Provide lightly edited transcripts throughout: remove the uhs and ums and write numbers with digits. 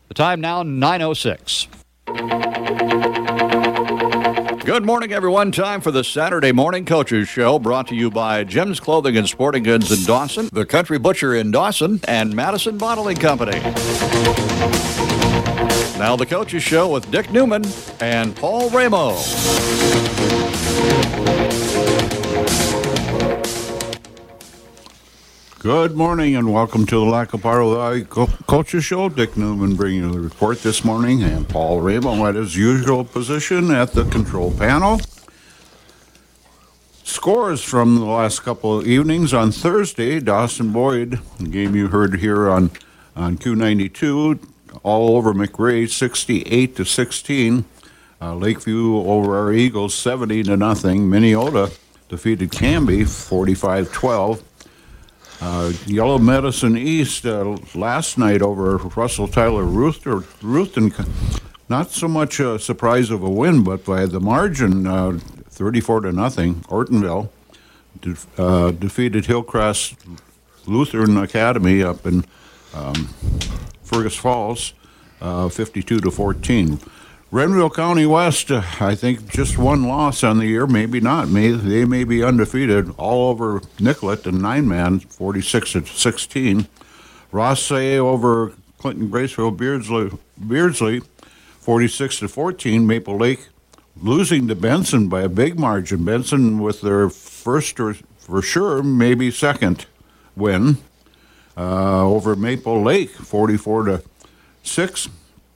The time now, 9:06. Good morning, everyone. Time for the Saturday Morning Coaches Show, brought to you by Jim's Clothing and Sporting Goods in Dawson, the Country Butcher in Dawson, and Madison Bottling Company. Now the Coaches Show with Dick Newman and Paul Ramo. Good morning and welcome to the Lacaparo Valley Coaches Show. Dick Newman bringing you the report this morning, and Paul Ramo at his usual position at the control panel. Scores from the last couple of evenings. On Thursday, Dawson Boyd, the game you heard here on Q92, all over McRae, 68-16. Lakeview over our Eagles, 70-0. Minneota defeated Canby, 45-12. Yellow Medicine East last night over Russell Tyler Ruthven. Not so much a surprise of a win, but by the margin, 34-0. Ortonville defeated Hillcrest Lutheran Academy up in Fergus Falls, 52-14. Renville County West, I think just one loss on the year, maybe not. They may be undefeated all over Nicollet and 9-man, 46-16. Rossay over Clinton Graceville Beardsley, 46-14. Maple Lake losing to Benson by a big margin. Benson with their first, or for sure, maybe second win over Maple Lake, 44-6.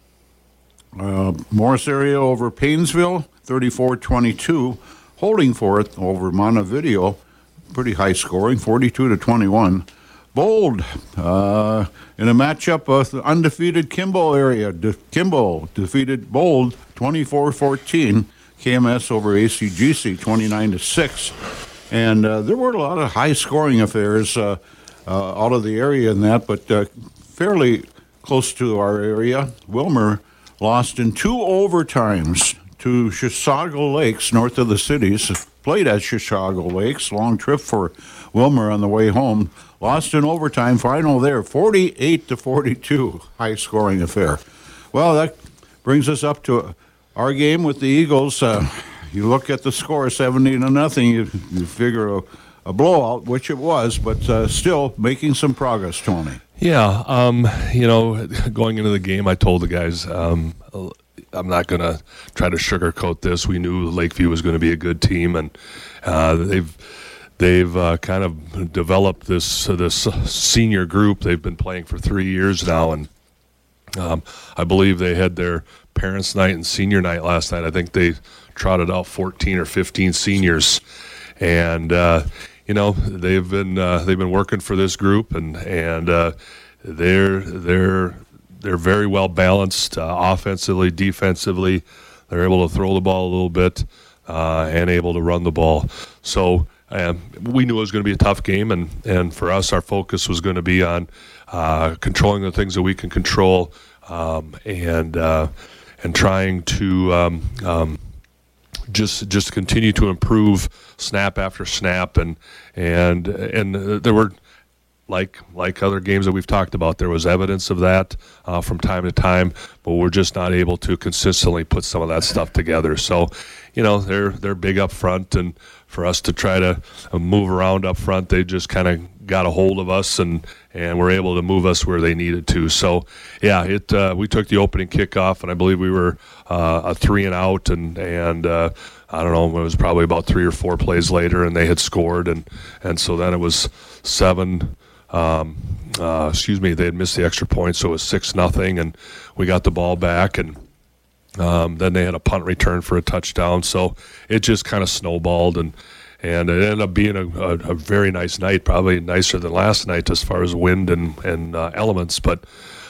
Morris area over Paynesville, 34-22. Holdingford over Montevideo, pretty high scoring, 42-21. Bold in a matchup of the undefeated Kimball area. Kimball defeated Bold 24-14. KMS over ACGC 29-6. And there were a lot of high scoring affairs out of the area in that, but fairly close to our area. Wilmer lost in 2 overtimes to Chisago Lakes, north of the cities. Played at Chisago Lakes. Long trip for Wilmer on the way home. Lost in overtime. Final there, 48-42. High-scoring affair. Well, that brings us up to our game with the Eagles. You look at the score, 70-0. You figure a blowout, which it was, but still making some progress, Tony. Yeah, going into the game, I told the guys I'm not going to try to sugarcoat this. We knew Lakeview was going to be a good team, and they've kind of developed this senior group. They've been playing for 3 years now, and I believe they had their parents' night and senior night last night. I think they trotted out 14 or 15 seniors, and they've been working for this group, and they're very well balanced offensively, defensively. They're able to throw the ball a little bit and able to run the ball. So we knew it was going to be a tough game, and for us, our focus was going to be on controlling the things that we can control, and trying to just continue to improve snap after snap, and there were, like other games that we've talked about, there was evidence of that from time to time, but we're just not able to consistently put some of that stuff together. So, they're big up front, and for us to try to move around up front, they just kind of got a hold of us and were able to move us where they needed to. So, yeah, we took the opening kickoff, and I believe we were a 3-and-out, and I don't know, it was probably about 3 or 4 plays later, and they had scored, and so then it was 7. They had missed the extra point, so it was 6-0, and we got the ball back, and then they had a punt return for a touchdown. So it just kind of snowballed, and it ended up being a very nice night, probably nicer than last night as far as wind and elements. But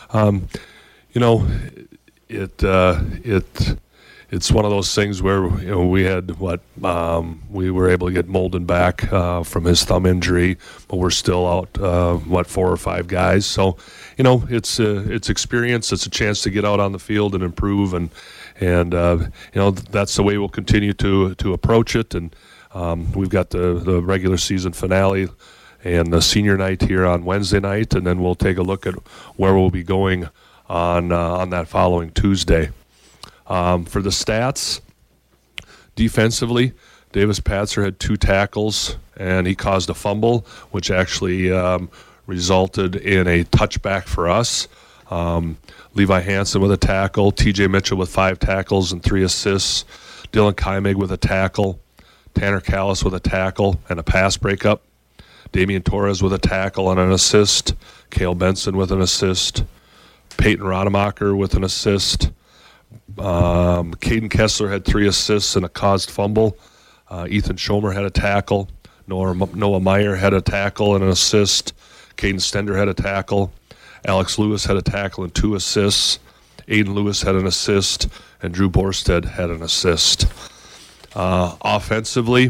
it's one of those things where we had we were able to get Molden back from his thumb injury, but we're still out 4 or 5 guys. So it's experience. It's a chance to get out on the field and improve, and that's the way we'll continue to approach it. And we've got the regular season finale and the senior night here on Wednesday night, and then we'll take a look at where we'll be going on that following Tuesday. For the stats, defensively, Davis Patzer had 2 tackles, and he caused a fumble, which actually resulted in a touchback for us. Levi Hansen with a tackle, TJ Mitchell with 5 tackles and 3 assists, Dylan Keimig with a tackle, Tanner Callis with a tackle and a pass breakup, Damian Torres with a tackle and an assist, Cale Benson with an assist, Peyton Rademacher with an assist, Caden Kessler had 3 assists and a caused fumble, Ethan Schomer had a tackle, Noah Meyer had a tackle and an assist, Caden Stender had a tackle, Alex Lewis had a tackle and 2 assists, Aiden Lewis had an assist, and Drew Borstead had an assist. Offensively,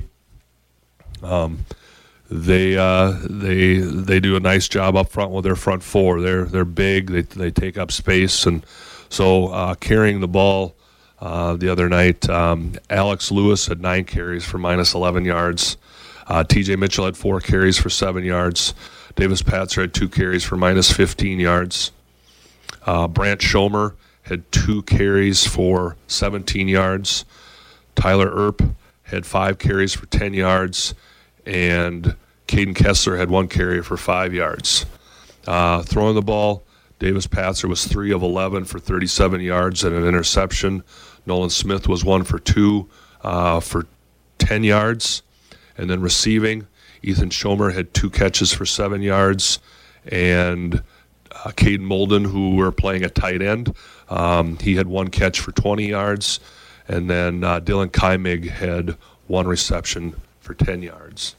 they do a nice job up front with their front 4. They're big. They take up space, and so carrying the ball the other night, Alex Lewis had 9 carries for minus 11 yards. TJ Mitchell had 4 carries for 7 yards. Davis Patzer had 2 carries for minus 15 yards. Brant Schomer had 2 carries for 17 yards. Tyler Earp had 5 carries for 10 yards. And Caden Kessler had 1 carry for 5 yards. Throwing the ball, Davis Patzer was 3 of 11 for 37 yards and an interception. Nolan Smith was 1 for 2 for 10 yards. And then receiving, Ethan Schomer had 2 catches for 7 yards, and Caden Molden, who were playing at tight end, he had 1 catch for 20 yards, and then Dylan Keimig had 1 reception for 10 yards.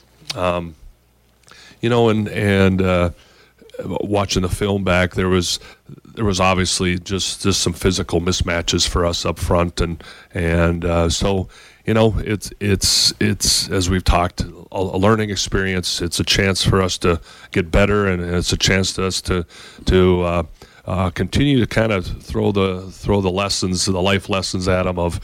Watching the film back, there was obviously just some physical mismatches for us up front, and so. It's as we've talked, a learning experience. It's a chance for us to get better, and it's a chance to us to continue to kind of throw the lessons, the life lessons at them of,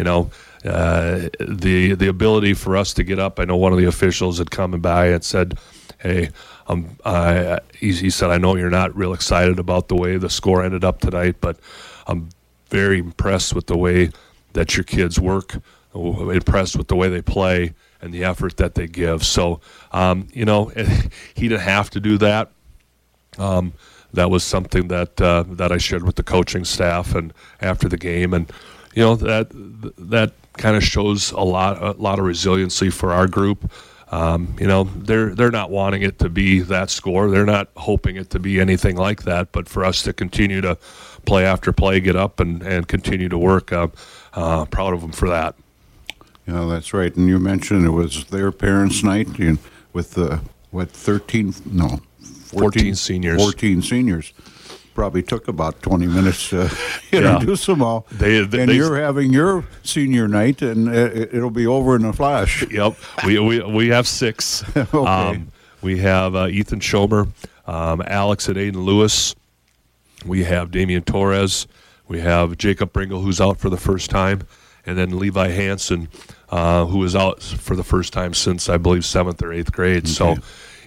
the ability for us to get up. I know one of the officials had come by and said, "Hey, he said, I know you're not real excited about the way the score ended up tonight, but I'm very impressed with the way that your kids work." Impressed with the way they play and the effort that they give. So, he didn't have to do that. That was something that I shared with the coaching staff and after the game, and that kind of shows a lot of resiliency for our group. They're not wanting it to be that score. They're not hoping it to be anything like that. But for us to continue to play after play, get up and continue to work, proud of them for that. Yeah, that's right. And you mentioned it was their parents' night with 14 seniors. 14 seniors. Probably took about 20 minutes to introduce them all. You're having your senior night, and it'll be over in a flash. Yep. We have 6. Okay. We have Ethan Schomer, Alex and Aiden Lewis. We have Damian Torres. We have Jacob Bringle, who's out for the first time. And then Levi Hansen, who was out for the first time since, I believe, 7th or 8th grade. Okay. So,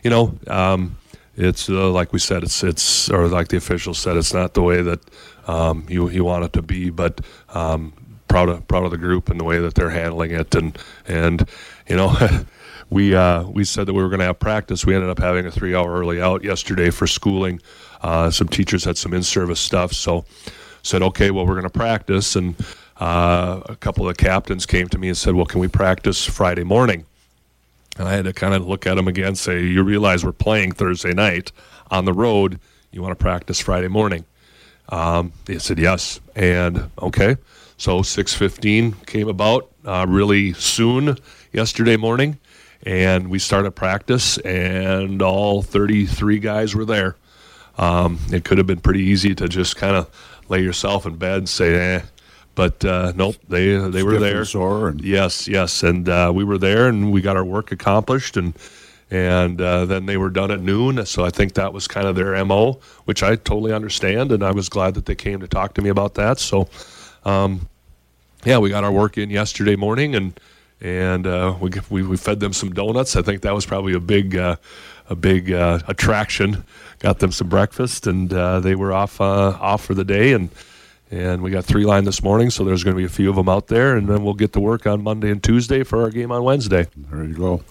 it's like we said, it's or like the official said, it's not the way that you want it to be, but proud of the group and the way that they're handling it. And we said that we were going to have practice. We ended up having a 3-hour early out yesterday for schooling. Some teachers had some in-service stuff, so said, okay, well, we're going to practice. And a couple of the captains came to me and said, well, can we practice Friday morning? And I had to kind of look at them again and say, you realize we're playing Thursday night on the road. You want to practice Friday morning? They said yes. And okay, so 6:15 came about really soon yesterday morning, and we started practice, and all 33 guys were there. It could have been pretty easy to just kind of lay yourself in bed and say, But nope, they were there. Yes, and we were there, and we got our work accomplished, and then they were done at noon. So I think that was kind of their MO, which I totally understand, and I was glad that they came to talk to me about that. So, we got our work in yesterday morning, and and we fed them some donuts. I think that was probably a big attraction. Got them some breakfast, and they were off for the day, and we got 3-line this morning, so there's going to be a few of them out there, and then we'll get to work on Monday and Tuesday for our game on Wednesday. There you go.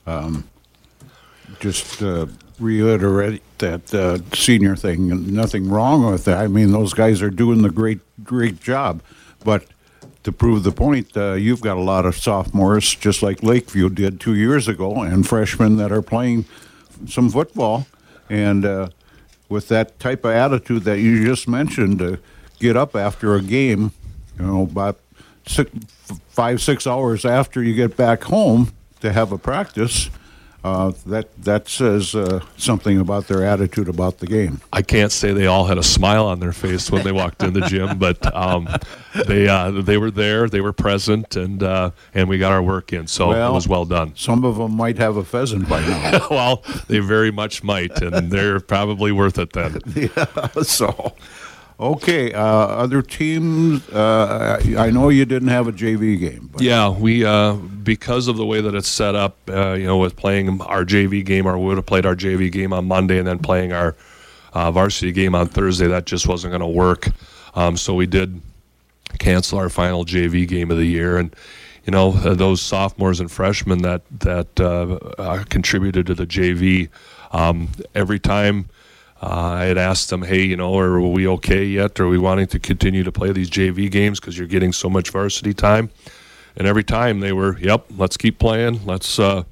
Just reiterate that senior thing. Nothing wrong with that. I mean, those guys are doing the great job. But to prove the point, you've got a lot of sophomores, just like Lakeview did 2 years ago, and freshmen that are playing some football. And with that type of attitude that you just mentioned, to get up after a game, about 5-6 hours after you get back home to have a practice, that says something about their attitude about the game. I can't say they all had a smile on their face when they walked in the gym, but they were there, they were present, and we got our work in, so it was well done. Some of them might have a pheasant by now. Well, they very much might, and they're probably worth it then. Yeah, so... Okay, other teams, I know you didn't have a JV game. But. Yeah, we because of the way that it's set up, with playing our JV game, or we would have played our JV game on Monday and then playing our varsity game on Thursday, that just wasn't going to work. So we did cancel our final JV game of the year. And, those sophomores and freshmen that contributed to the JV, every time I had asked them, hey, are we okay yet? Are we wanting to continue to play these JV games because you're getting so much varsity time? And every time they were, yep, let's keep playing. Let's that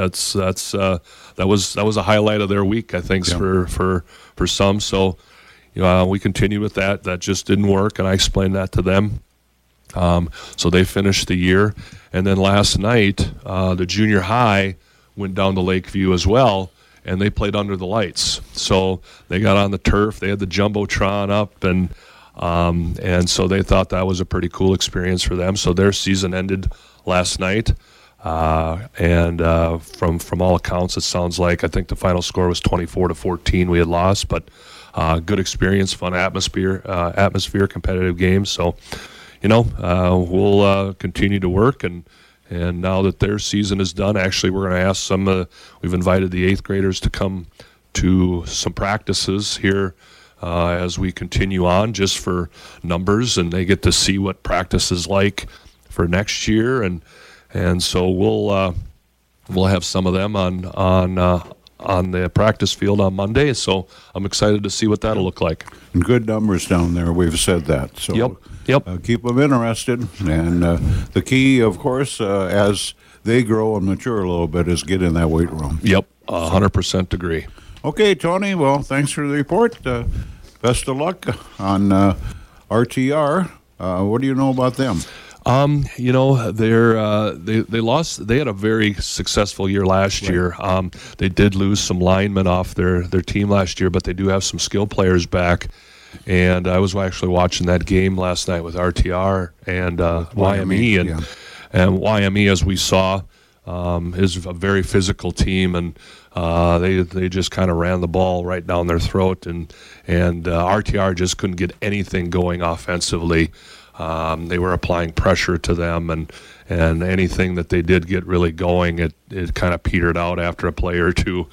was a highlight of their week, I think, for some. So, we continued with that. That just didn't work, and I explained that to them. So they finished the year, and then last night the junior high went down to Lakeview as well. And they played under the lights. So they got on the turf. They had the Jumbotron up, and so they thought that was a pretty cool experience for them. So their season ended last night, and from all accounts, it sounds like, I think the final score was 24-14 we had lost, but good experience, fun atmosphere, competitive games. So, we'll continue to work, and now that their season is done, actually, we're going to ask we've invited the 8th graders to come to some practices here as we continue on, just for numbers, and they get to see what practice is like for next year. And so we'll have some of them on the practice field on Monday. So I'm excited to see what that'll look like. And good numbers down there, we've said that. So. Yep. Keep them interested, and the key, of course, as they grow and mature a little bit, is get in that weight room. Yep, 100% agree. Okay, Tony, well, thanks for the report. Best of luck on RTR. What do you know about them? They lost. They had a very successful year last year. They did lose some linemen off their team last year, but they do have some skill players back. And I was actually watching that game last night with RTR and YME, and YME, as we saw, is a very physical team, and they just kind of ran the ball right down their throat, and RTR just couldn't get anything going offensively. They were applying pressure to them, and anything that they did get really going, it kind of petered out after a play or two.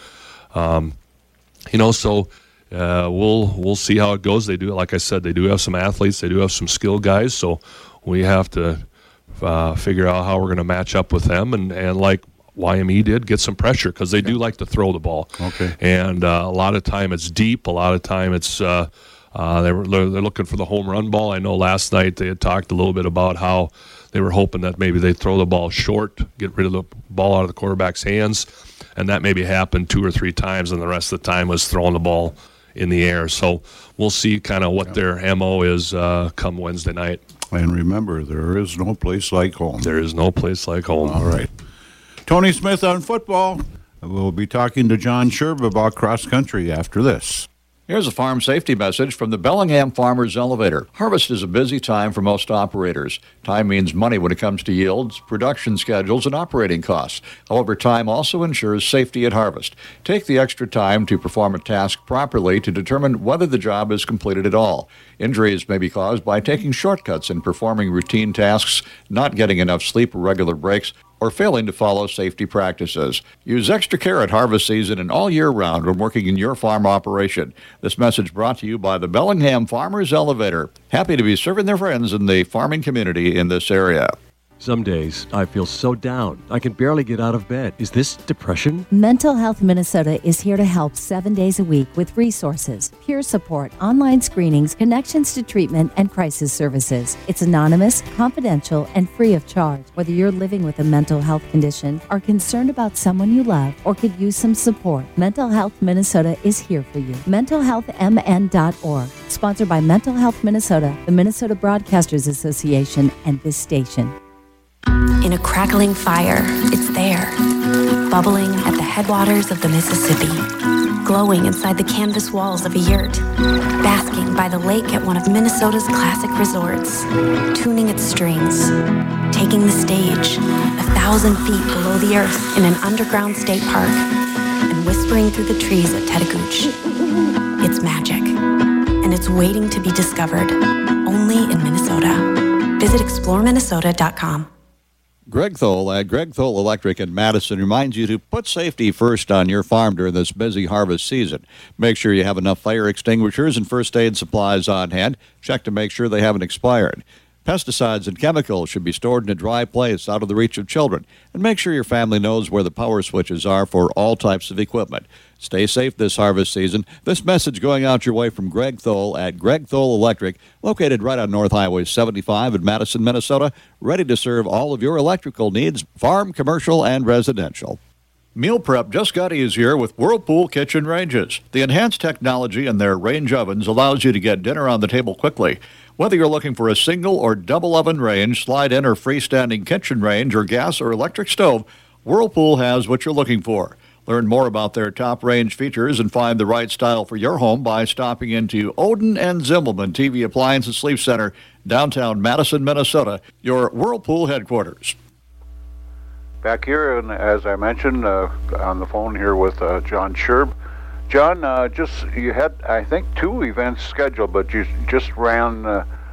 So. We'll see how it goes. They do, like I said, they do have some athletes. They do have some skill guys. So we have to figure out how we're going to match up with them. And like YME did, get some pressure, because they do like to throw the ball. Okay. And a lot of time it's deep. A lot of time it's they're looking for the home run ball. I know last night they had talked a little bit about how they were hoping that maybe they'd throw the ball short, get rid of the ball out of the quarterback's hands, and that maybe happened 2 or 3 times, and the rest of the time was throwing the ball in the air. So we'll see kind of what their MO is come Wednesday night. And remember, there is no place like home. There is no place like home. All right. Tony Smith on football. We'll be talking to John Sherb about cross country after this. Here's a farm safety message from the Bellingham Farmers Elevator. Harvest is a busy time for most operators. Time means money when it comes to yields, production schedules, and operating costs. However, time also ensures safety at harvest. Take the extra time to perform a task properly to determine whether the job is completed at all. Injuries may be caused by taking shortcuts in performing routine tasks, not getting enough sleep or regular breaks, or failing to follow safety practices. Use extra care at harvest season and all year round when working in your farm operation. This message brought to you by the Bellingham Farmers Elevator. Happy to be serving their friends in the farming community in this area. Some days I feel so down, I can barely get out of bed. Is this depression? Mental Health Minnesota is here to help 7 days a week with resources, peer support, online screenings, connections to treatment, and crisis services. It's anonymous, confidential, and free of charge. Whether you're living with a mental health condition, are concerned about someone you love, or could use some support, Mental Health Minnesota is here for you. MentalHealthMN.org. Sponsored by Mental Health Minnesota, the Minnesota Broadcasters Association, and this station. In a crackling fire, it's there, bubbling at the headwaters of the Mississippi, glowing inside the canvas walls of a yurt, basking by the lake at one of Minnesota's classic resorts, tuning its strings, taking the stage 1,000 feet below the earth in an underground state park, and whispering through the trees at Tetagooch. It's magic, and it's waiting to be discovered only in Minnesota. Visit exploreminnesota.com. Greg Thole at Greg Thole Electric in Madison reminds you to put safety first on your farm during this busy harvest season. Make sure you have enough fire extinguishers and first aid supplies on hand. Check to make sure they haven't expired. Pesticides and chemicals should be stored in a dry place out of the reach of children. And make sure your family knows where the power switches are for all types of equipment. Stay safe this harvest season. This message going out your way from Greg Thole at Greg Thole Electric, located right on North Highway 75 in Madison, Minnesota, ready to serve all of your electrical needs, farm, commercial, and residential. Meal prep just got easier with Whirlpool kitchen ranges. The enhanced technology in their range ovens allows you to get dinner on the table quickly. Whether you're looking for a single or double oven range, slide-in or freestanding kitchen range, or gas or electric stove, Whirlpool has what you're looking for. Learn more about their top range features and find the right style for your home by stopping into Odin and Zimmelman TV Appliance and Sleep Center, downtown Madison, Minnesota, your Whirlpool headquarters. Back here, and as I mentioned, on the phone here with John Scherb. John, you had, I think, 2 events scheduled, but you just ran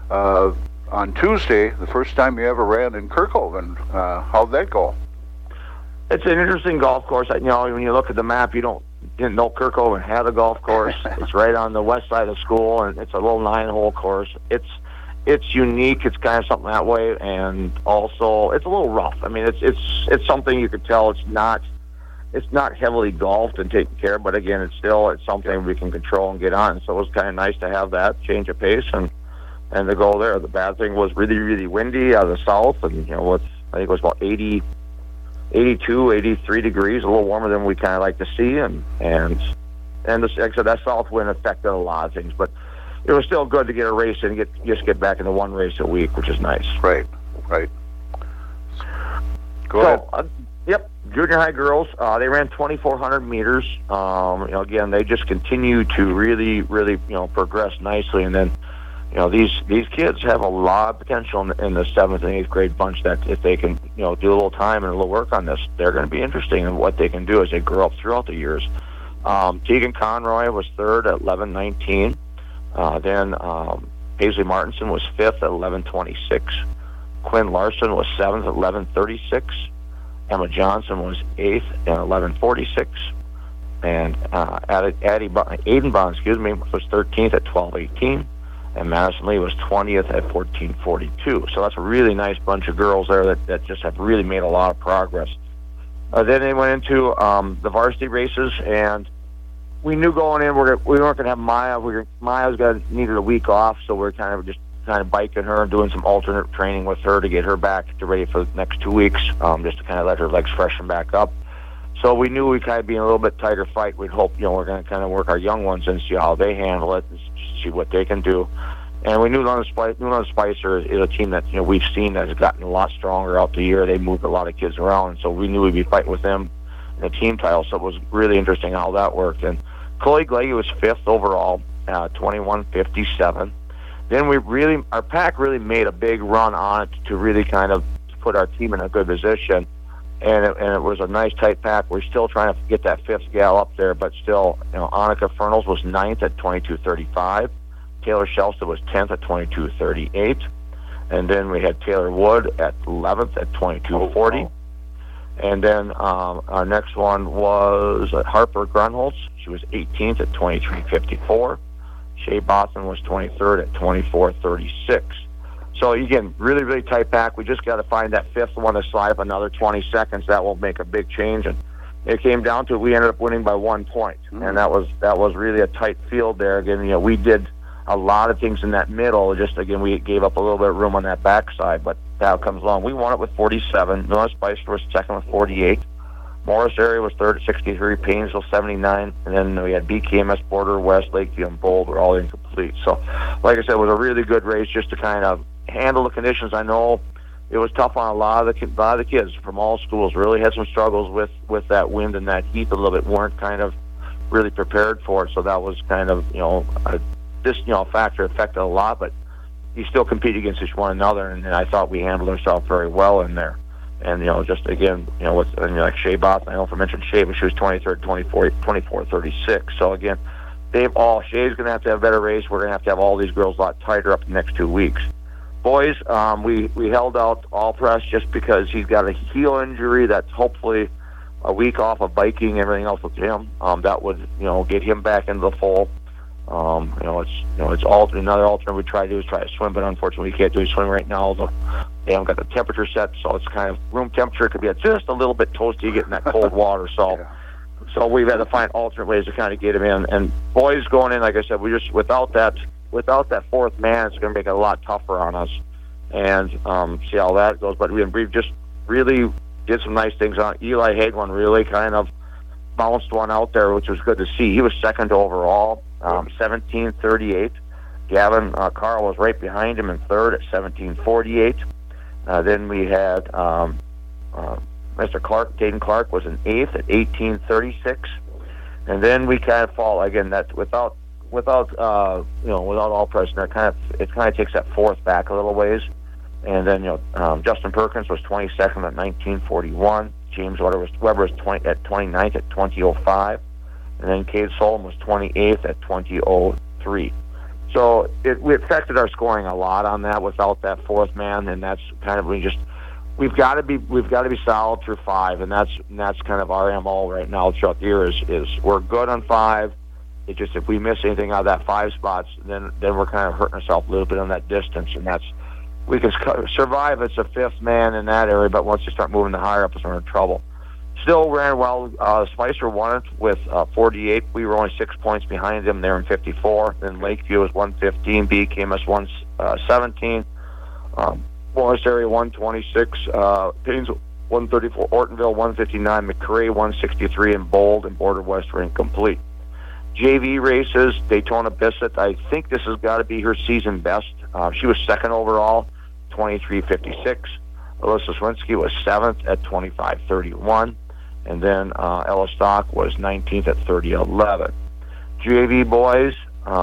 on Tuesday, the first time you ever ran in Kirkhoven. How'd that go? It's an interesting golf course. When you look at the map, you didn't know Kirkhoven had a golf course. It's right on the west side of school, and it's a little 9-hole course. It's unique. It's kind of something that way, and also it's a little rough. I mean, it's something you could tell it's not heavily golfed and taken care of, but again, it's something we can control and get on. So it was kind of nice to have that change of pace and to go there. The bad thing was really, really windy out of the south, and I think it was about 82, 83 degrees, a little warmer than we kind of like to see, and like I said, that south wind affected a lot of things, but it was still good to get a race and get back into one race a week, which is nice. Right. Go ahead. Yep, junior high girls, they ran 2,400 meters. Again, they just continue to really, really, progress nicely. And then, these kids have a lot of potential in the 7th and 8th grade bunch that if they can, do a little time and a little work on this, they're going to be interesting in what they can do as they grow up throughout the years. Tegan Conroy was 3rd at 11:19. Then Paisley Martinson was 5th at 11:26. Quinn Larson was 7th at 11:36. Emma Johnson was 8th at 11:46. And Aiden Bond, was 13th at 12:18. And Madison Lee was 20th at 14:42. So that's a really nice bunch of girls there that just have really made a lot of progress. Then they went into the varsity races, and we knew going in we weren't going to have Maya. Maya's needed a week off, so we're kind of biking her and doing some alternate training with her to get her back to ready for the next 2 weeks, just to kind of let her legs freshen back up. So we knew we'd kind of be in a little bit tighter fight. We'd hope, we're going to kind of work our young ones and see how they handle it, and see what they can do. And we knew London Spicer is a team that we've seen that has gotten a lot stronger out the year. They moved a lot of kids around, so we knew we'd be fighting with them in the team title. So it was really interesting how that worked. And Chloe Glaggy was 5th overall, 21:57. Then our pack really made a big run on it to really kind of put our team in a good position. And it was a nice tight pack. We're still trying to get that 5th gal up there, but still, Annika Fernals was 9th at 22:35. Taylor Shelston was 10th at 22:38. And then we had Taylor Wood at 11th at 22:40. And then our next one was Harper Grunholz. She was 18th at 23:54. Shea Botham was 23rd at 24:36. So again, really, really tight pack. We just got to find that fifth one to slide up another 20 seconds. That will make a big change. And it came down to we ended up winning by 1 point, and that was really a tight field there. Again, we did a lot of things in that middle. Just again, we gave up a little bit of room on that backside, but that comes along. We won it with 47. North Spicer was second with 48. Morris area was third at 63. Paynesville 79, and then we had BKMS, Border West, Lakeview, and Bold were all incomplete. So, like I said, it was a really good race just to kind of handle the conditions. I know it was tough on a lot of the kids from all schools. Really had some struggles with that wind and that heat a little bit. Weren't kind of really prepared for it, so that was kind of a factor affected a lot. But you still compete against each one another, and I thought we handled ourselves very well in there. And just again, like Shea Botham, I don't know if I mentioned Shea, but she was 23rd, 24:36. So again, Shea's going to have a better race. We're going to have all these girls a lot tighter up the next 2 weeks. Boys, we held out all press just because he's got a heel injury that's hopefully a week off of biking and everything else with him. That would get him back into the fold. It's another alternate we try to do is try to swim, but unfortunately we can't do swim right now. They haven't got the temperature set, so it's kind of room temperature. It could be just a little bit toasty getting that cold water. So we've had to find alternate ways to kind of get him in. And boys going in, like I said, we just without that fourth man, it's going to make it a lot tougher on us. And see how that goes. But we've just really did some nice things on Eli Hagelin. Really kind of bounced one out there, which was good to see. He was second overall, 17:38. Gavin Carl was right behind him in third at 17:48. Then we had Mr. Clark, Caden Clark, was in eighth at 18:36. And then we kind of fall again. That without all pressure, it kind of takes that fourth back a little ways. And then Justin Perkins was 22nd at 19:41. James Weber was 29th at 20:05, and then Cade Solom was 28th at 20:03. So we affected our scoring a lot on that without that fourth man, and that's kind of we've got to be solid through five, and that's kind of our MO right now throughout the year is we're good on five. It's just if we miss anything out of that five spots, then we're kind of hurting ourselves a little bit on that distance, and we can survive as a fifth man in that area, but once you start moving the higher up, we're in trouble. Still ran well. Spicer won it with 48. We were only 6 points behind them. They're in 54. Then Lakeview was 115. BKMS 117. Morris area 126. Paynesville 134. Ortonville 159. McRae 163. And Bold and Border West were incomplete. JV races, Daytona Bissett. I think this has got to be her season best. She was second overall, 23:56. Alyssa Swinsky was 7th at 25:31. And then Ella Stock was 19th at 30:11. JV boys,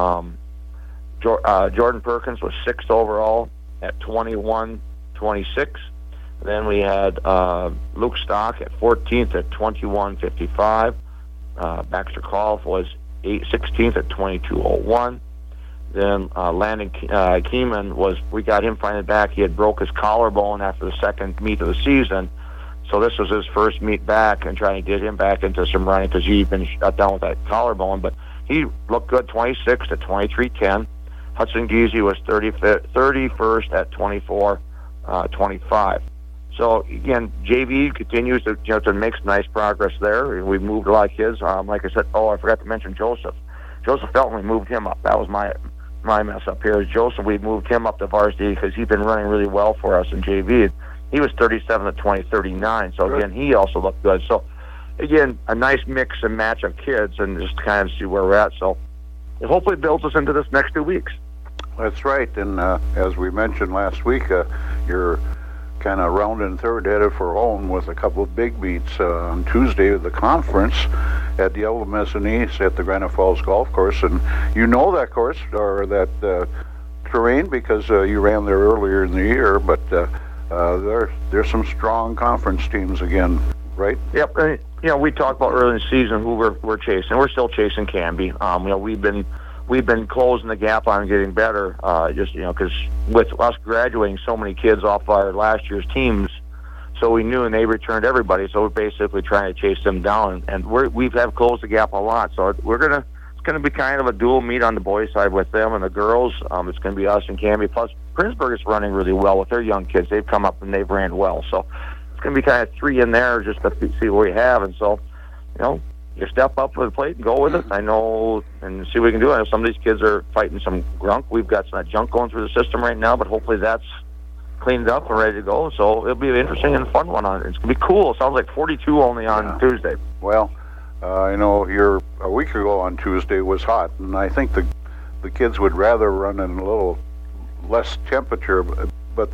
Jordan Perkins was 6th overall at 21:26. Then we had Luke Stock at 14th at 21:55. Baxter Call was 16th at 22:01. Then Landon Keeman we got him finally back. He had broke his collarbone after the second meet of the season. So this was his first meet back and trying to get him back into some running because he'd been shut down with that collarbone. But he looked good, 26th at 23:10. Hudson Giese was 31st at 24:25. So again, JV continues to make some nice progress there. We've moved a lot of kids. Like I said, I forgot to mention Joseph. Joseph Felton, we moved him up. That was my mess up here. Joseph, we moved him up to varsity because he's been running really well for us in JV. He was 37 at 20:39. So again, he also looked good. So again, a nice mix and match of kids, and just kind of see where we're at. So it hopefully builds us into this next 2 weeks. That's right. And as we mentioned last week, you're kind of rounding third, headed for home with a couple of big meets on Tuesday of the conference at the Yellow Mezzanine at the Granite Falls Golf Course. And you know that course or that terrain because you ran there earlier in the year, but there's some strong conference teams again, right? Yep. We talked about early in the season who we're chasing. We're still chasing Canby. We've been closing the gap on getting better, because with us graduating so many kids off our last year's teams, So we knew, and they returned everybody. So we're basically trying to chase them down, and we have closed the gap a lot. So it's going to be kind of a dual meet on the boys' side with them and the girls. It's going to be us and Camby. Plus, Princeburg is running really well with their young kids. They've come up and they've ran well. So it's going to be kind of 3 in there just to see what we have. And so, you step up to the plate and go with it. I know, and see what we can do. I know some of these kids are fighting some gunk. We've got some junk going through the system right now, but hopefully that's cleaned up and ready to go. So it'll be an interesting and fun one. It's going to be cool. It sounds like 42 only on Tuesday. Well, I know here a week ago on Tuesday was hot, and I think the kids would rather run in a little less temperature, but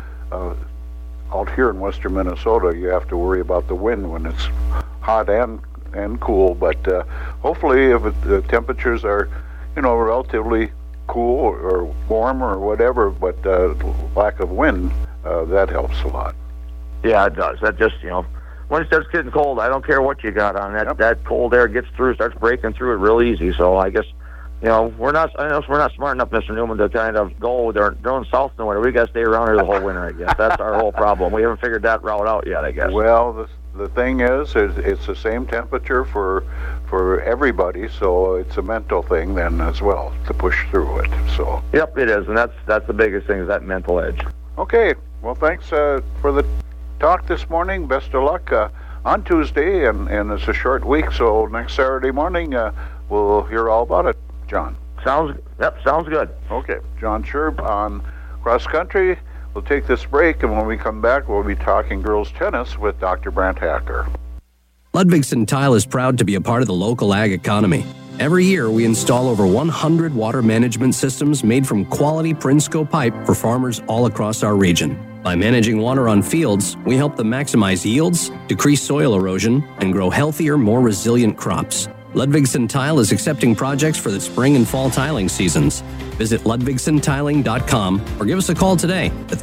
out here in western Minnesota, you have to worry about the wind when it's hot and cool. But hopefully, if the temperatures are, relatively cool or warm or whatever, but lack of wind, that helps a lot. Yeah, it does. That just, when it starts getting cold, I don't care what you got on. That cold air gets through, starts breaking through it real easy. So I guess, we're not smart enough, Mr. Newman, to kind of go. They're going south in the winter. We got to stay around here the whole winter, I guess. That's our whole problem. We haven't figured that route out yet, I guess. Well, the thing is it's the same temperature for everybody, so it's a mental thing then as well to push through it. So. Yep, it is, and that's the biggest thing, is that mental edge. Okay, well, thanks for the talk this morning. Best of luck on Tuesday, and it's a short week, so next Saturday morning we'll hear all about it. John. Sounds good. Okay, John Scherb on cross country. We'll take this break, and when we come back, we'll be talking girls tennis with Dr. Brant Hacker. Ludwigson Tile is proud to be a part of the local ag economy. Every year, we install over 100 water management systems made from quality Prinsco pipe for farmers all across our region. By managing water on fields, we help them maximize yields, decrease soil erosion, and grow healthier, more resilient crops. Ludwigson Tile is accepting projects for the spring and fall tiling seasons. Visit ludwigsontiling.com or give us a call today at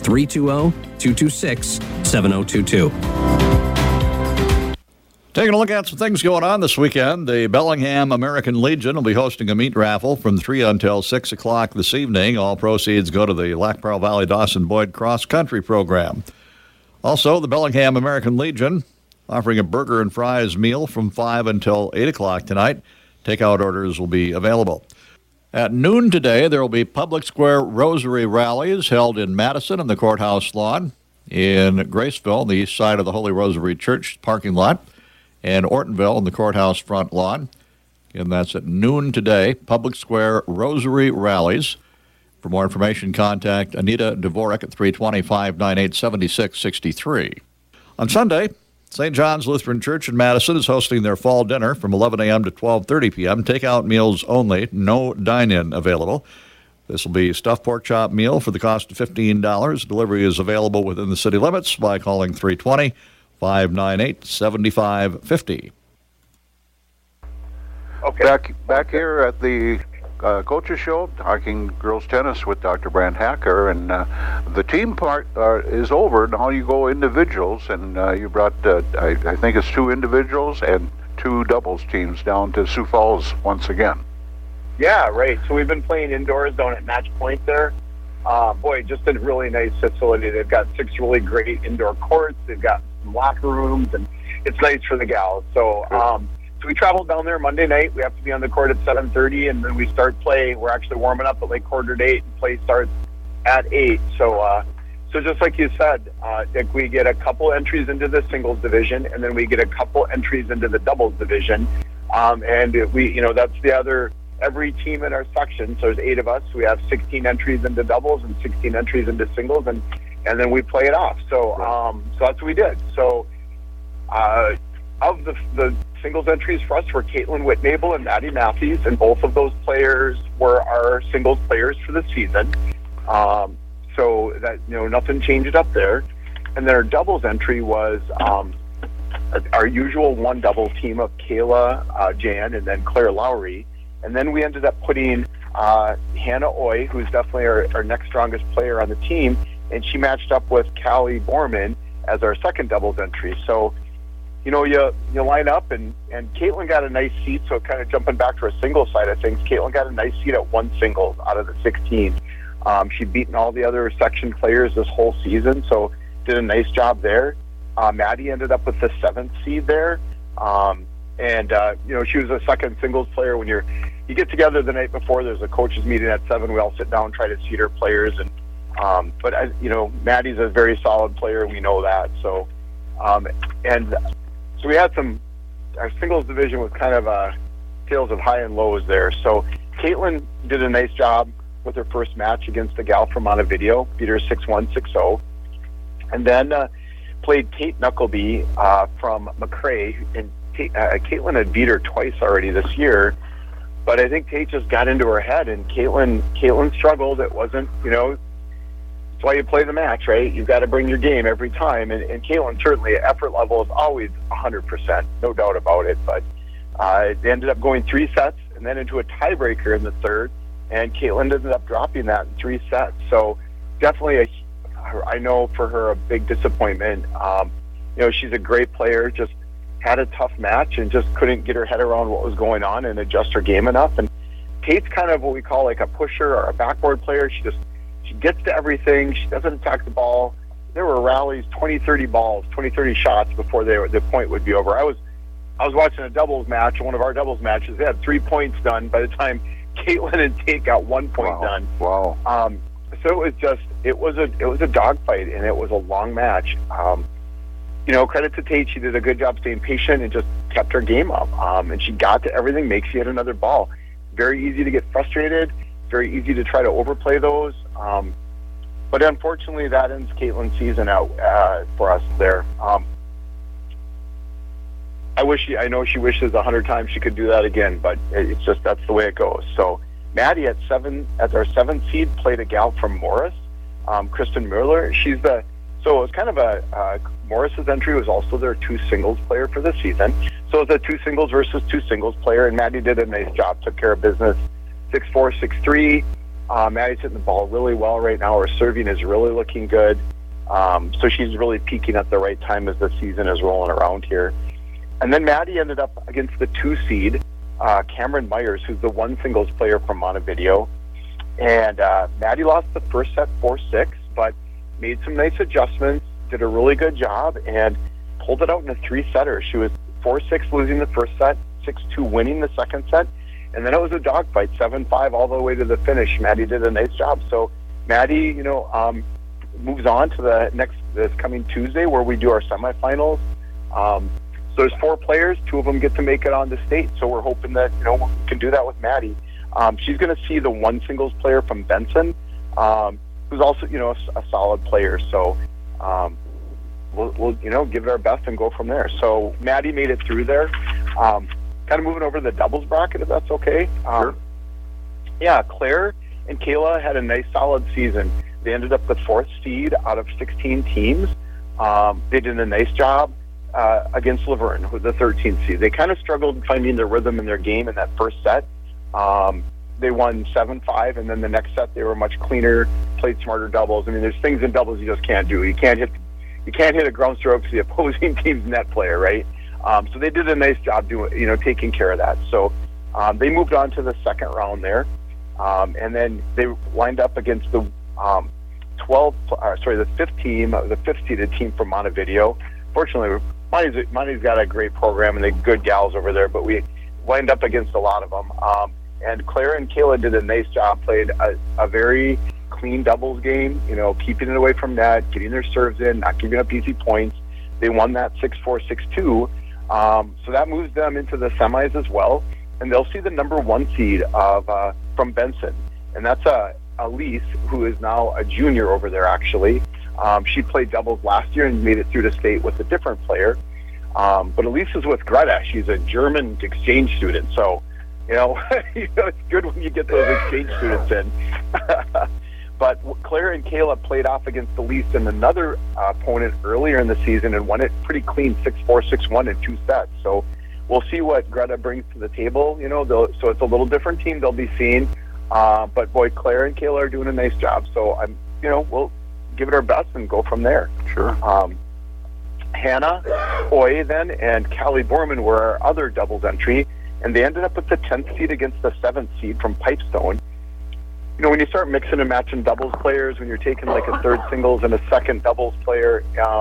320-226-7022. Taking a look at some things going on this weekend, the Bellingham American Legion will be hosting a meat raffle from 3 until 6 o'clock this evening. All proceeds go to the Lac Pearl Valley Dawson Boyd Cross Country Program. Also, the Bellingham American Legion offering a burger and fries meal from 5 until 8 o'clock tonight. Takeout orders will be available. At noon today, there will be public square rosary rallies held in Madison on the courthouse lawn, in Graceville, the east side of the Holy Rosary Church parking lot, and Ortonville on the courthouse front lawn. And that's at noon today, public square rosary rallies. For more information, contact Anita Dvorak at 325-987663. On Sunday, St. John's Lutheran Church in Madison is hosting their fall dinner from 11 a.m. to 12:30 p.m. Takeout meals only, no dine-in available. This will be a stuffed pork chop meal for the cost of $15. Delivery is available within the city limits by calling 320-598-7550. Okay. Back here at the Coaches Show, talking girls tennis with Dr. Brant Hacker, and the team part is over. Now you go individuals, and you brought, I think it's 2 individuals and 2 doubles teams down to Sioux Falls once again. Yeah, right. So we've been playing indoors down at Match Point there. Just a really nice facility. They've got 6 really great indoor courts. They've got some locker rooms, and it's nice for the gals. So, so we traveled down there Monday night. We have to be on the court at 7:30, and then we start play. We're actually warming up at like 7:45, and play starts at 8. So just like you said, Dick, we get a couple entries into the singles division, and then we get a couple entries into the doubles division. And we, that's the other. Every team in our section, so there's 8 of us. We have 16 entries into doubles and 16 entries into singles, and then we play it off. So so that's what we did. So of the singles entries for us were Caitlin Whitnable and Maddie Matthews, and both of those players were our singles players for the season. So that nothing changed up there. And then our doubles entry was our usual 1 double team of Kayla Jan and then Claire Lowry. And then we ended up putting Hannah Oy, who's definitely our next strongest player on the team, and she matched up with Callie Borman as our second doubles entry. So, you line up, and Caitlin got a nice seat. So kind of jumping back to our singles side of things, Caitlin got a nice seat at 1 singles out of the 16. She'd beaten all the other section players this whole season, so did a nice job there. Maddie ended up with the 7th seed there. She was a second singles player. When you get together the night before, there's a coaches meeting at 7. We all sit down, try to seed our players. But Maddie's a very solid player. We know that. So we had our singles division was kind of tales of high and lows there. So Caitlin did a nice job with her first match against the gal from Montevideo, beat her 6-1, 6-0. And then played Tate Knuckleby from McRae, and Caitlin had beat her twice already this year, but I think Tate just got into her head, and Caitlin struggled. It wasn't, that's why you play the match, right? You've got to bring your game every time, and Caitlin certainly, effort level is always 100%, no doubt about it, but they ended up going 3 sets and then into a tiebreaker in the third, and Caitlin ended up dropping that in 3 sets. So definitely, I know for her, a big disappointment. She's a great player, just had a tough match and just couldn't get her head around what was going on and adjust her game enough. And Tate's kind of what we call like a pusher or a backboard player. She gets to everything. She doesn't attack the ball. There were rallies, 20, 30 balls, 20, 30 shots before the point would be over. I was watching a doubles match, one of our doubles matches. They had 3 points done by the time Caitlin and Tate got 1 point done. Wow. So it was a dogfight, and it was a long match. Credit to Tate. She did a good job staying patient and just kept her game up. And she got to everything, makes she hit another ball. Very easy to get frustrated. Very easy to try to overplay those. But unfortunately, that ends Caitlin's season out for us there. I know she wishes 100 times she could do that again, but it's just, that's the way it goes. So Maddie as our 7th seed played a gal from Morris, Kristen Mueller. So it was kind of Morris's entry was also their 2 singles player for this season. So it was a 2 singles versus 2 singles player, and Maddie did a nice job, took care of business, 6-4, 6-3. Maddie's hitting the ball really well right now. Her serving is really looking good. So she's really peaking at the right time as the season is rolling around here. And then Maddie ended up against the 2 seed, Cameron Myers, who's the 1 singles player from Montevideo. And Maddie lost the first set 4-6, but made some nice adjustments, did a really good job, and pulled it out in a 3-setter. She was 4-6 losing the first set, 6-2 winning the second set, and then it was a dogfight, 7-5 all the way to the finish. Maddie did a nice job. So Maddie, moves on to this coming Tuesday where we do our semifinals. So there's 4 players, 2 of them get to make it on the state. So we're hoping that, we can do that with Maddie. She's going to see the 1 singles player from Benson, who's also, a solid player. So we'll give it our best and go from there. So Maddie made it through there. Kind of moving over to the doubles bracket, if that's okay. Sure. Yeah, Claire and Kayla had a nice, solid season. They ended up the 4th seed out of 16 teams. They did a nice job against Laverne, who's the 13th seed. They kind of struggled finding their rhythm in their game in that first set. They won 7-5, and then the next set they were much cleaner, played smarter doubles. I mean, there's things in doubles you just can't do. You can't hit a ground stroke to the opposing team's net player, right? So they did a nice job taking care of that. So they moved on to the second round there, and then they lined up against the 5th seeded team from Montevideo. Fortunately, Monte's got a great program and they're good gals over there, but we lined up against a lot of them. And Claire and Kayla did a nice job, played a very clean doubles game, keeping it away from net, getting their serves in, not giving up easy points. They won that 6-4, 6-2. So that moves them into the semis as well. And they'll see the number 1 seed from Benson. And that's Elise, who is now a junior over there, actually. She played doubles last year and made it through to state with a different player. But Elise is with Greta. She's a German exchange student. So, it's good when you get those exchange students in. But Claire and Kayla played off against Elise and another opponent earlier in the season and won it pretty clean, 6-4, 6-1 in 2 sets. So we'll see what Greta brings to the table. So it's a little different team they'll be seeing. But boy, Claire and Kayla are doing a nice job. So we'll give it our best and go from there. Sure. Hannah Hoy then and Callie Borman were our other doubles entry, and they ended up with the 10th seed against the 7th seed from Pipestone. When you start mixing and matching doubles players, when you're taking like a third singles and a second doubles player,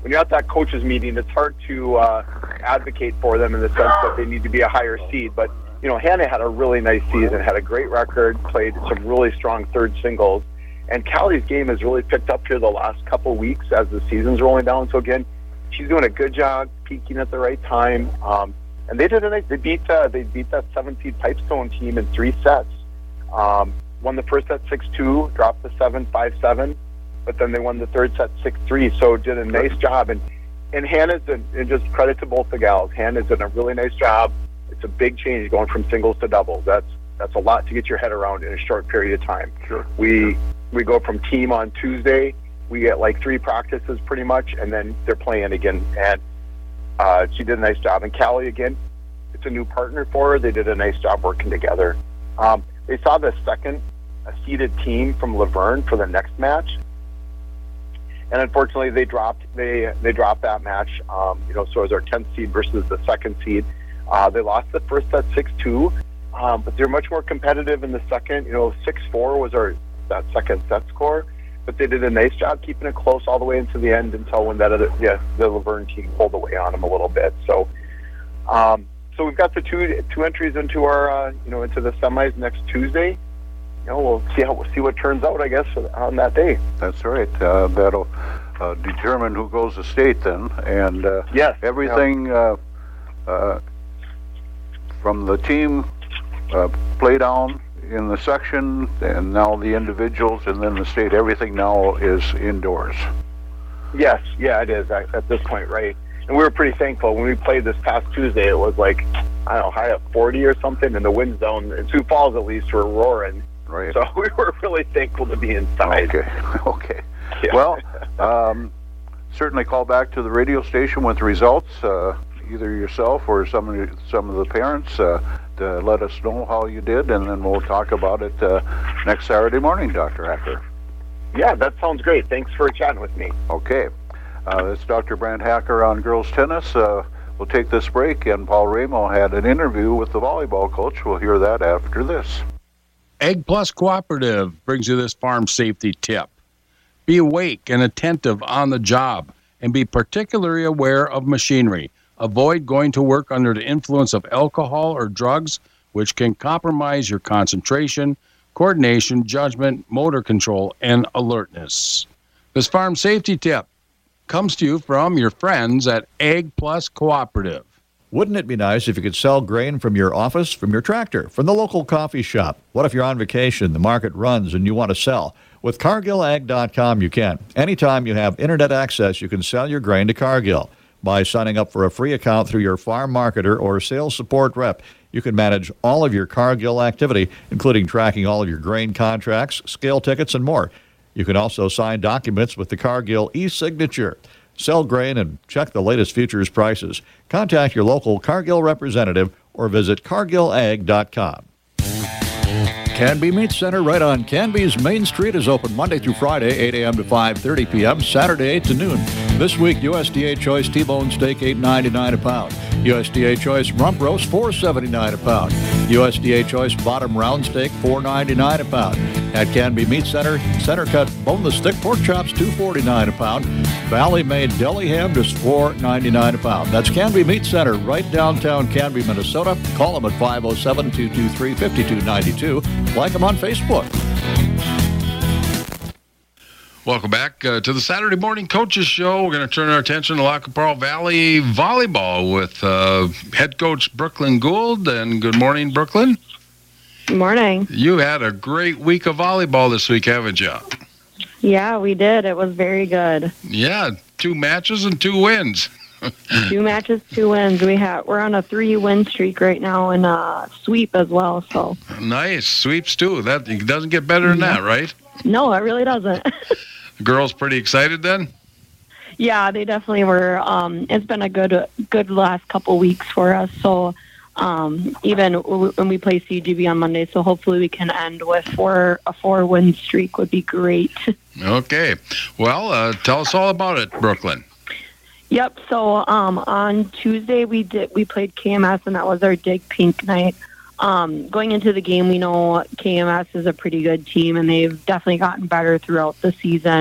when you're at that coaches meeting, it's hard to advocate for them in the sense that they need to be a higher seed. But, you know, Hannah had a really nice season, had a great record, played some really strong third singles. And Callie's game has really picked up here the last couple weeks as the season's rolling down. So, again, she's doing a good job peaking at the right time. And they did they beat that 7-seed Pipestone team in 3 sets. Won the first set 6-2, dropped the 7-5-7, but then they won the third set 6-3. So did a nice job. And Hannah's and just credit to both the gals. Hannah's done a really nice job. It's a big change going from singles to doubles. That's a lot to get your head around in a short period of time. Sure. We go from team on Tuesday. We get like 3 practices pretty much, and then they're playing again. And she did a nice job. And Callie, again, it's a new partner for her. They did a nice job working together. They saw the second seeded team from Laverne for the next match, and unfortunately they dropped that match. So it was our 10th seed versus the second seed. They lost the first set 6-2, but they're much more competitive in the second. 6-4 was that second set score, but they did a nice job keeping it close all the way into the end until when the Laverne team pulled away on them a little bit. So we've got the two entries into our into the semis next Tuesday. We'll see what turns out, I guess, on that day. That's right. That'll determine who goes to state then, and yes, everything from the team play down in the section, and now the individuals, and then the state. Everything now is indoors. Yes, it is at this point, right? And we were pretty thankful when we played this past Tuesday. It was like, I don't know, high up 40 or something, and the winds down in Sioux Falls at least were roaring. Right. So we were really thankful to be inside. Okay. Yeah. Well, certainly call back to the radio station with results, either yourself or some of the parents, to let us know how you did, and then we'll talk about it next Saturday morning, Dr. Hacker. Yeah, that sounds great. Thanks for chatting with me. Okay. It's Dr. Brant Hacker on girls tennis. We'll take this break, and Paul Ramo had an interview with the volleyball coach. We'll hear that after this. Ag Plus Cooperative brings you this farm safety tip. Be awake and attentive on the job, and be particularly aware of machinery. Avoid going to work under the influence of alcohol or drugs, which can compromise your concentration, coordination, judgment, motor control, and alertness. This farm safety tip comes to you from your friends at Ag Plus Cooperative. Wouldn't it be nice if you could sell grain from your office, from your tractor, from the local coffee shop? What if you're on vacation, the market runs, and you want to sell? With CargillAg.com, you can. Anytime you have internet access, you can sell your grain to Cargill. By signing up for a free account through your farm marketer or sales support rep, you can manage all of your Cargill activity, including tracking all of your grain contracts, scale tickets, and more. You can also sign documents with the Cargill e-signature. Sell grain and check the latest futures prices. Contact your local Cargill representative or visit CargillAg.com. Canby Meat Center right on Canby's Main Street is open Monday through Friday, 8 a.m. to 5:30 p.m., Saturday 8 to noon. This week, USDA Choice T-bone steak, $8.99 a pound. USDA Choice rump roast, $4.79 a pound. USDA Choice bottom round steak, $4.99 a pound. At Canby Meat Center, center cut boneless thick pork chops, $2.49 a pound. Valley made deli ham, just $4.99 a pound. That's Canby Meat Center, right downtown Canby, Minnesota. Call them at 507-223-5292. Like them on Facebook. Welcome back to the Saturday Morning Coaches Show. We're going to turn our attention to Lac qui Parle Valley volleyball with head coach Brooklyn Gould. And good morning, Brooklyn. Good morning. You had a great week of volleyball this week, haven't you? Yeah, we did. It was very good. Yeah, 2 matches and 2 wins. 2 matches, 2 wins. We're on a 3-win streak right now, and a sweep as well. So nice sweeps too. That it doesn't get better than that, right? No, it really doesn't. The girls pretty excited then? Yeah, they definitely were. It's been a good last couple weeks for us. So even when we play CGB on Monday, so hopefully we can end with a 4-win streak would be great. Okay. Well, tell us all about it, Brooklyn. Yep. So on Tuesday we played KMS, and that was our Dig Pink night. Going into the game, we know KMS is a pretty good team, and they've definitely gotten better throughout the season.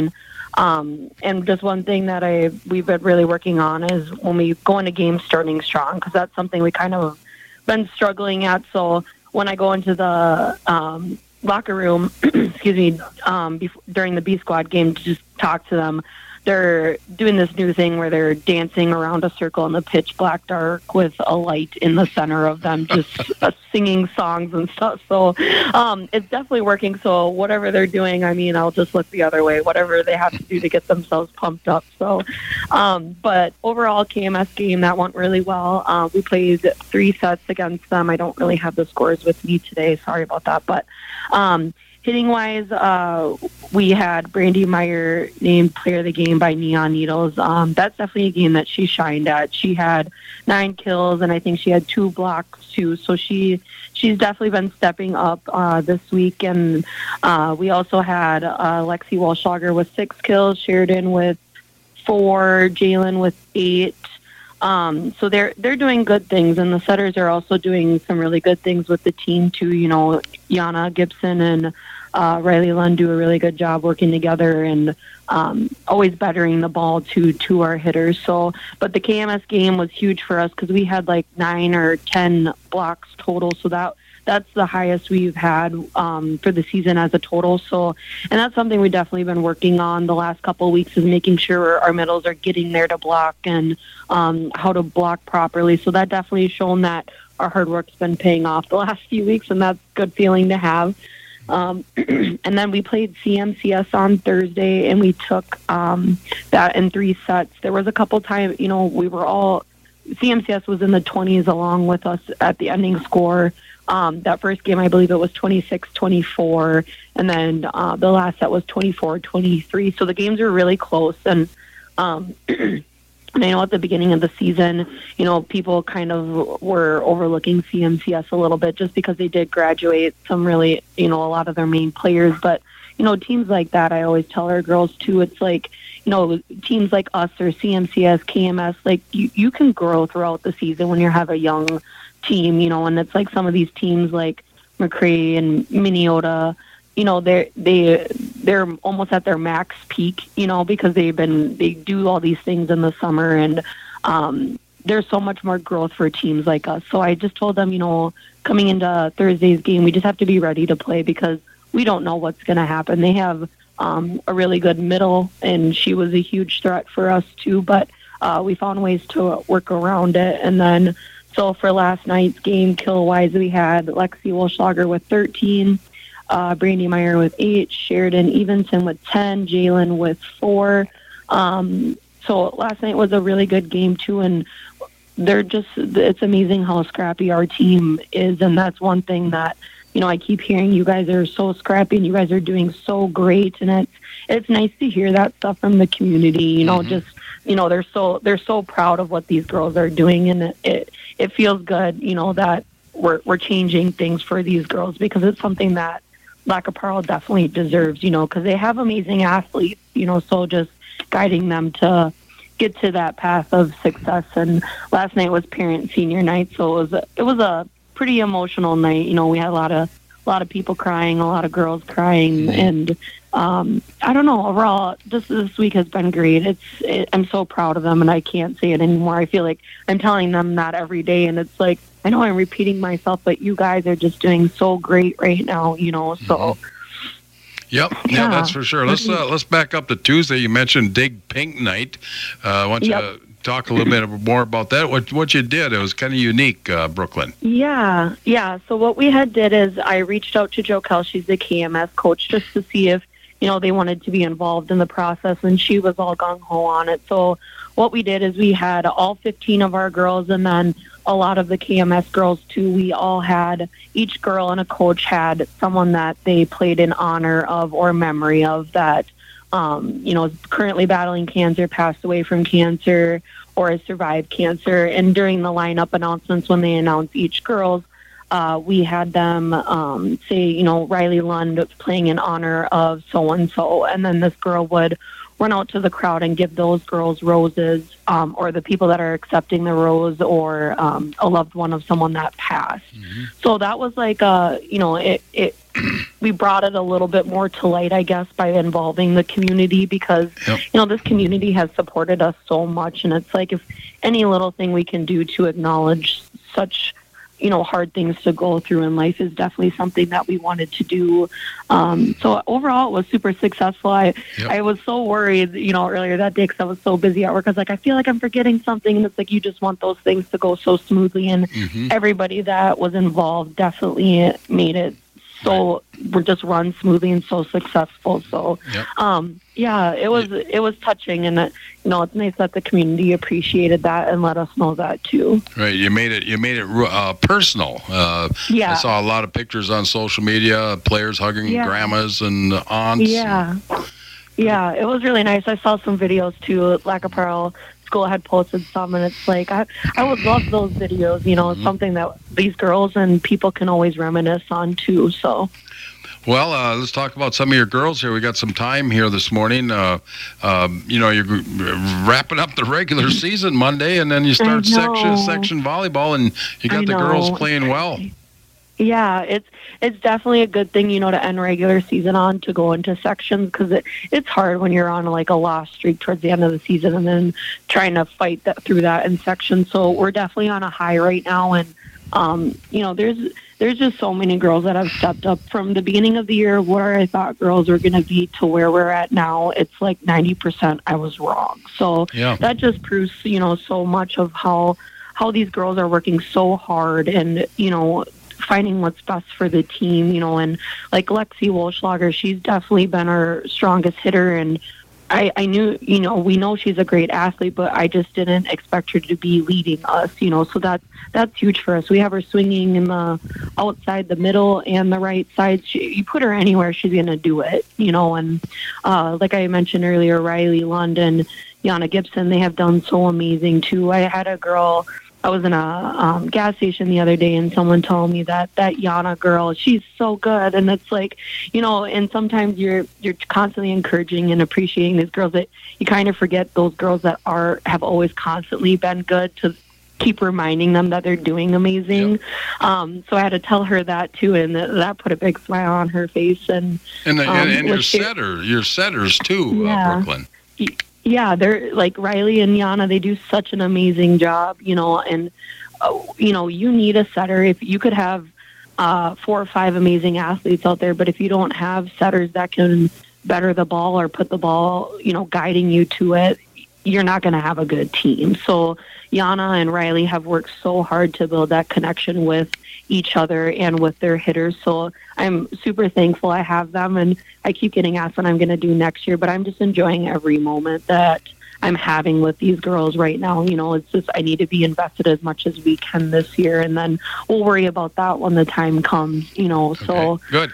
And just one thing that we've been really working on is when we go into games starting strong, because that's something we kind of been struggling at. So when I go into the locker room, excuse me, during the B squad game to just talk to them, they're doing this new thing where they're dancing around a circle in the pitch black dark with a light in the center of them, just singing songs and stuff. So it's definitely working. So whatever they're doing, I mean, I'll just look the other way, whatever they have to do to get themselves pumped up. So, but overall KMS game, that went really well. We played 3 sets against them. I don't really have the scores with me today. Sorry about that. But hitting-wise, we had Brandy Meyer named Player of the Game by Neon Needles. That's definitely a game that she shined at. She had 9 kills, and I think she had 2 blocks, too. So she's definitely been stepping up this week. And we also had Lexi Walschlager with 6 kills, Sheridan with 4, Jalen with 8. So they're doing good things, and the setters are also doing some really good things with the team, too. You know, Yana Gibson and Riley Lund do a really good job working together and always bettering the ball to our hitters. So, but the KMS game was huge for us because we had like 9 or 10 blocks total. So that's the highest we've had for the season as a total. So, and that's something we've definitely been working on the last couple of weeks, is making sure our middles are getting there to block and how to block properly. So that definitely has shown that our hard work's been paying off the last few weeks, and that's a good feeling to have. And then we played CMCS on Thursday, and we took that in 3 sets. There was a couple times, you know, CMCS was in the 20s along with us at the ending score. That first game, I believe it was 26-24, and then the last set was 24-23. So the games were really close, and and I know at the beginning of the season, you know, people kind of were overlooking CMCS a little bit just because they did graduate some really, you know, a lot of their main players. But, you know, teams like that, I always tell our girls, too, it's like, you know, teams like us or CMCS, KMS, like you can grow throughout the season when you have a young team, you know, and it's like some of these teams like McCray and Minnesota, you know, they're almost at their max peak, you know, because they do all these things in the summer, and there's so much more growth for teams like us. So I just told them, you know, coming into Thursday's game, we just have to be ready to play because we don't know what's going to happen. They have a really good middle, and she was a huge threat for us too, but we found ways to work around it. And then, so for last night's game, kill-wise, we had Lexi Walschlager with 13, Brandy Meyer with 8, Sheridan Evenson with 10, Jalen with 4. So last night was a really good game, too, and it's amazing how scrappy our team is, and that's one thing that, you know, I keep hearing you guys are so scrappy and you guys are doing so great, and it's nice to hear that stuff from the community, you know, just, you know, they're so proud of what these girls are doing, and it feels good, you know, that we're changing things for these girls, because it's something that Lac qui Parle definitely deserves, you know, because they have amazing athletes, you know, so just guiding them to get to that path of success. And last night was parent senior night, so it was a pretty emotional night. You know, we had a lot of people crying, a lot of girls crying, and I don't know, overall, this week has been great. I'm so proud of them, and I can't say it anymore. I feel like I'm telling them that every day, and it's like, I know I'm repeating myself, but you guys are just doing so great right now, you know, so. Yep, yeah, that's for sure. Let's back up to Tuesday. You mentioned Dig Pink Night. Why don't you talk a little bit more about that? What you did, it was kind of unique, Brooklyn. Yeah. So what we did is I reached out to Jo Kell, she's the KMS coach, just to see if, you know, they wanted to be involved in the process, and she was all gung-ho on it. So what we did is we had all 15 of our girls, and then a lot of the KMS girls too. We all had, each girl and a coach had someone that they played in honor of or memory of that, you know, is currently battling cancer, passed away from cancer, or has survived cancer. And during the lineup announcements, when they announce each girl's we had them say, you know, Riley Lund playing in honor of so-and-so, and then this girl would run out to the crowd and give those girls roses, or the people that are accepting the rose, or a loved one of someone that passed. So that was like, you know, it we brought it a little bit more to light, I guess, by involving the community, because, you know, this community has supported us so much, and it's like if any little thing we can do to acknowledge such, you know, hard things to go through in life is definitely something that we wanted to do. So overall, it was super successful. I was so worried, you know, earlier that day because I was so busy at work. I was like, I feel like I'm forgetting something. And it's like, you just want those things to go so smoothly. And everybody that was involved definitely made it so we're just run smoothly and so successful. So, yeah, it was touching, and you know, it's nice that the community appreciated that and let us know that too. Right, you made it personal. I saw a lot of pictures on social media, players hugging grandmas and aunts. Yeah, it was really nice. I saw some videos too. Lac qui Parle School had posted some, and it's like I would love those videos. You know, it's something that these girls and people can always reminisce on too. So. Well, let's talk about some of your girls here. We got some time here this morning. You know, you're wrapping up the regular season Monday, and then you start section volleyball, and you got the girls playing well. Yeah, it's definitely a good thing, you know, to end regular season on to go into sections, because it's hard when you're on like a loss streak towards the end of the season and then trying to fight through that in sections. So we're definitely on a high right now, and you know, there's just so many girls that have stepped up from the beginning of the year where I thought girls were going to be to where we're at now. It's like 90% I was wrong. So that just proves, you know, so much of how these girls are working so hard and, you know, finding what's best for the team, you know. And like Lexi Wolschlager, she's definitely been our strongest hitter, and I knew, you know, we know she's a great athlete, but I just didn't expect her to be leading us, you know, so that's huge for us. We have her swinging in the outside, the middle, and the right side. You put her anywhere, she's going to do it, you know. And like I mentioned earlier, Riley Lund and Yana Gibson, they have done so amazing too. I had a girl, I was in a gas station the other day, and someone told me that Yana girl, she's so good. And it's like, you know, and sometimes you're constantly encouraging and appreciating these girls that you kind of forget those girls that have always constantly been good, to keep reminding them that they're doing amazing. So I had to tell her that too, and that put a big smile on her face. And your setters too, Brooklyn. Yeah, they're like Riley and Yana, they do such an amazing job, you know, and, you know, you need a setter. If you could have 4 or 5 amazing athletes out there, but if you don't have setters that can better the ball or put the ball, you know, guiding you to it, you're not going to have a good team. So Yana and Riley have worked so hard to build that connection with each other and with their hitters. So I'm super thankful I have them, and I keep getting asked what I'm going to do next year, but I'm just enjoying every moment that I'm having with these girls right now. You know, it's just, I need to be invested as much as we can this year, and then we'll worry about that when the time comes, you know. Okay, so good.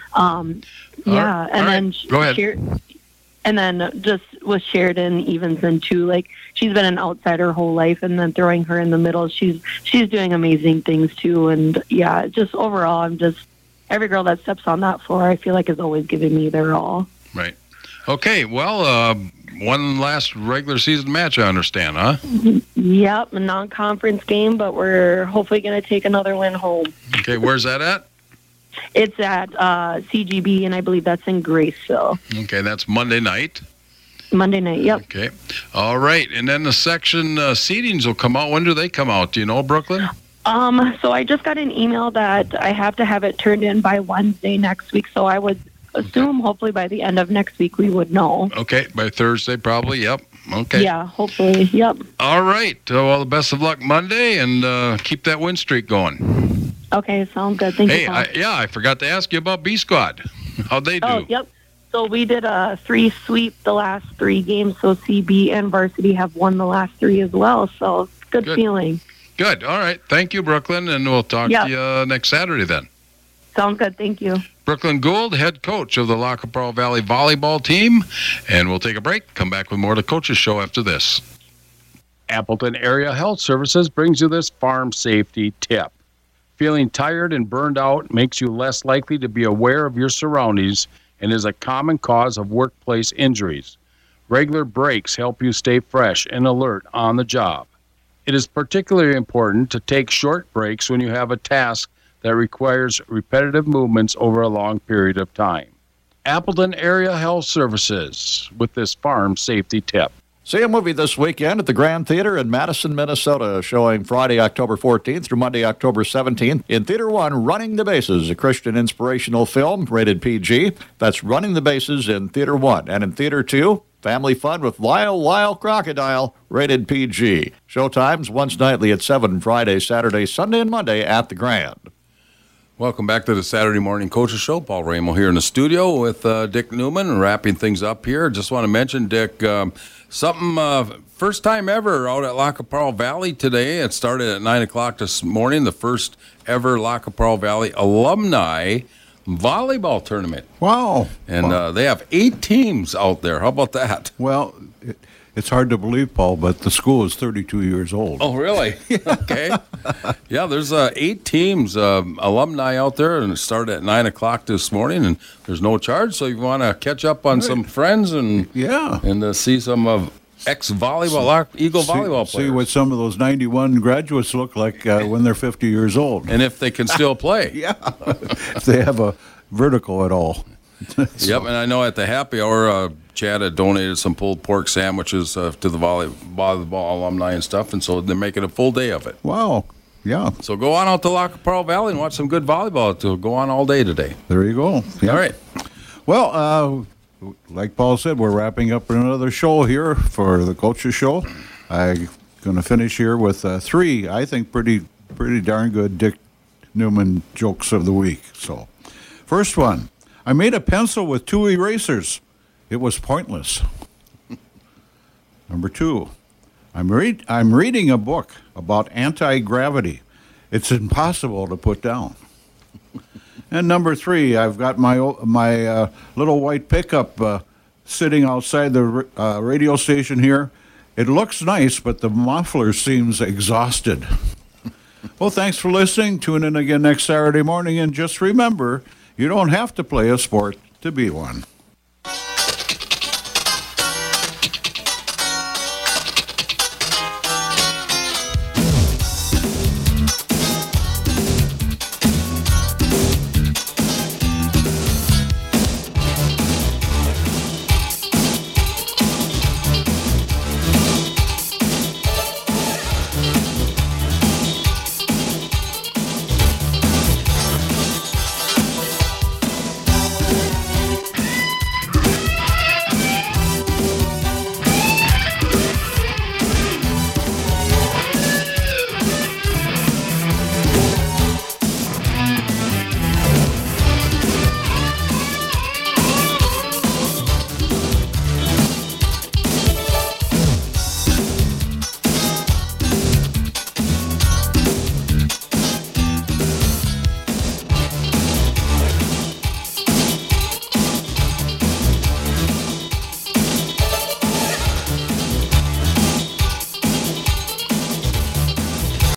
Yeah. And then go ahead. And then just with Sheridan Evenson too, like she's been an outsider her whole life, and then throwing her in the middle, she's doing amazing things too. And yeah, just overall, I'm just, every girl that steps on that floor, I feel like is always giving me their all. Right. Okay. Well, one last regular season match, I understand, huh? Yep, a non-conference game, but we're hopefully going to take another win home. Okay. Where's that at? It's at CGB, and I believe that's in Graceville. Okay, that's Monday night. Monday night, yep. Okay. All right. And then the section seedings will come out. When do they come out? Do you know, Brooklyn? So I just got an email that I have to have it turned in by Wednesday next week. So I would assume hopefully by the end of next week we would know. Okay. By Thursday probably. Yep. Okay. Yeah, hopefully. Yep. All right. Well, the best of luck Monday, and keep that win streak going. Okay, sounds good. Thank you. I forgot to ask you about B Squad. How'd they do? Oh, yep. So we did a 3 sweep the last 3 games. So CB and varsity have won the last 3 as well. So good feeling. Good. All right. Thank you, Brooklyn, and we'll talk to you next Saturday then. Sounds good. Thank you. Brooklyn Gould, head coach of the Lac qui Parle Valley volleyball team, and we'll take a break. Come back with more of the Coaches Show after this. Appleton Area Health Services brings you this farm safety tip. Feeling tired and burned out makes you less likely to be aware of your surroundings and is a common cause of workplace injuries. Regular breaks help you stay fresh and alert on the job. It is particularly important to take short breaks when you have a task that requires repetitive movements over a long period of time. Appleton Area Health Services with this farm safety tip. See a movie this weekend at the Grand Theater in Madison, Minnesota, showing Friday, October 14th through Monday, October 17th. In Theater 1, Running the Bases, a Christian inspirational film, rated PG. That's Running the Bases in Theater 1. And in Theater 2, family fun with Lyle Crocodile, rated PG. Showtimes once nightly at 7, Friday, Saturday, Sunday, and Monday at the Grand. Welcome back to the Saturday Morning Coaches Show. Paul Ramo here in the studio with Dick Newman, wrapping things up here. Just want to mention, Dick, something first time ever out at La Capral Valley today. It started at 9 o'clock this morning, the first ever La Capral Valley alumni volleyball tournament. Wow. And they have 8 teams out there. How about that? Well, it's hard to believe, Paul, but the school is 32 years old. Oh, really? Okay. Yeah, there's 8 teams, alumni out there, and it started at 9 o'clock this morning, and there's no charge, so you want to catch up on some friends and see some of ex-volleyball, Eagle volleyball players. See what some of those 91 graduates look like when they're 50 years old. And if they can still play. Yeah, if they have a vertical at all. Yep, and I know at the happy hour, Chad had donated some pulled pork sandwiches to the volleyball alumni and stuff, and so they're making a full day of it. Wow, yeah. So go on out to La Capral Valley and watch some good volleyball. It'll go on all day today. There you go. Yeah. All right. Well, like Paul said, we're wrapping up another show here for the Coaches Show. I'm going to finish here with 3, I think, pretty darn good Dick Newman jokes of the week. So, first one. I made a pencil with 2 erasers. It was pointless. Number 2, I'm reading a book about anti-gravity. It's impossible to put down. And number 3, I've got my little white pickup sitting outside the radio station here. It looks nice, but the muffler seems exhausted. Well, thanks for listening. Tune in again next Saturday morning, and just remember, you don't have to play a sport to be one.